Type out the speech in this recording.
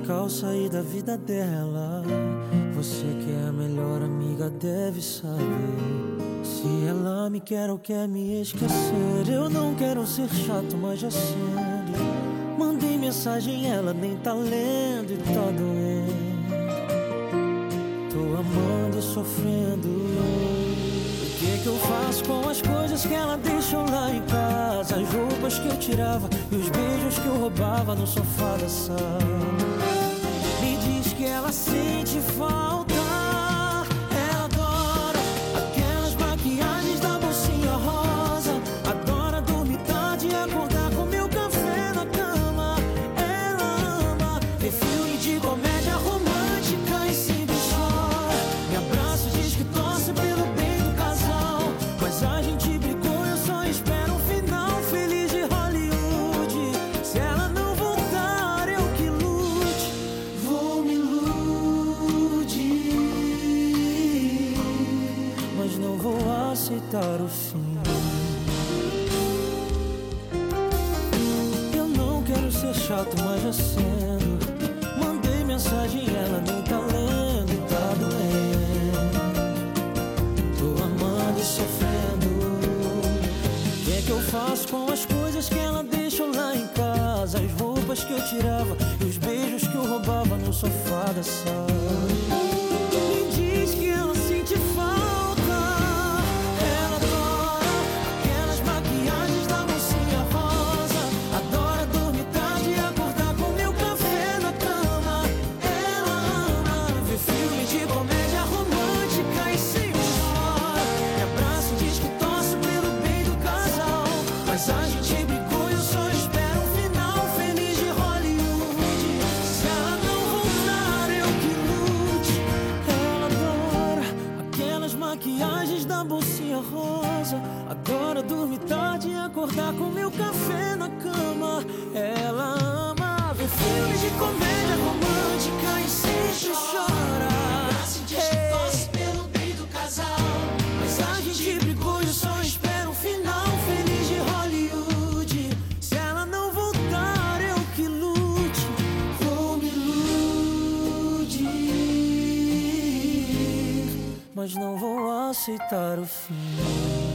ao sair da vida dela. Você que é a melhor amiga deve saber. Se ela me quer ou quer me esquecer, eu não quero ser chato, mas já sendo. Mandei mensagem, ela nem tá lendo e tá doendo. Tô amando e sofrendo. O que eu faço com as coisas que ela deixou lá em casa? As roupas que eu tirava e os beijos que eu roubava no sofá da sala. Me diz que ela sente falta. Ela adora aquelas maquiagens da bolsinha rosa. Adora dormir tarde e acordar com meu café na cama. Ela ama ver filme de comédia romântica e sempre chora. Me abraça e diz que torce pelo bem do casal. Mas a gente brigou, eu só espero um final feliz de Hollywood. Se ela não voltar, eu que lute. Vou me iludir, mas não vou aceitar o fim. Eu não quero ser chato, mas já sendo. Mandei mensagem, ela nem tá lendo e tá doendo. Tô amando e sofrendo. O que eu faço com as coisas que ela deixou lá em casa? As roupas que eu tirava e os beijos que eu roubava no sofá da sala. Me diz que ela sente falta. Ela adora aquelas maquiagens da mocinha rosa. Adora dormir tarde e acordar com meu café na cama. Ela ama ver filme de comédia romântica e sempre chora. Me abraça e diz que torce pelo bem do casal. Mas a gente brigou, eu só espero um final feliz de Hollywood. Se ela não voltar, eu que lute. Ela adora aquelas maquiagens da bolsinha rosa. Adora dormir tarde e acordar com meu café na cama. Ela ama ver filmes de comédia romântica e sempre chora. Pelo bem do casal. Mas a gente brigou, eu só espero um final feliz de Hollywood. Se ela não voltar, eu que lute. Vou me iludir, mas não vou aceitar o fim.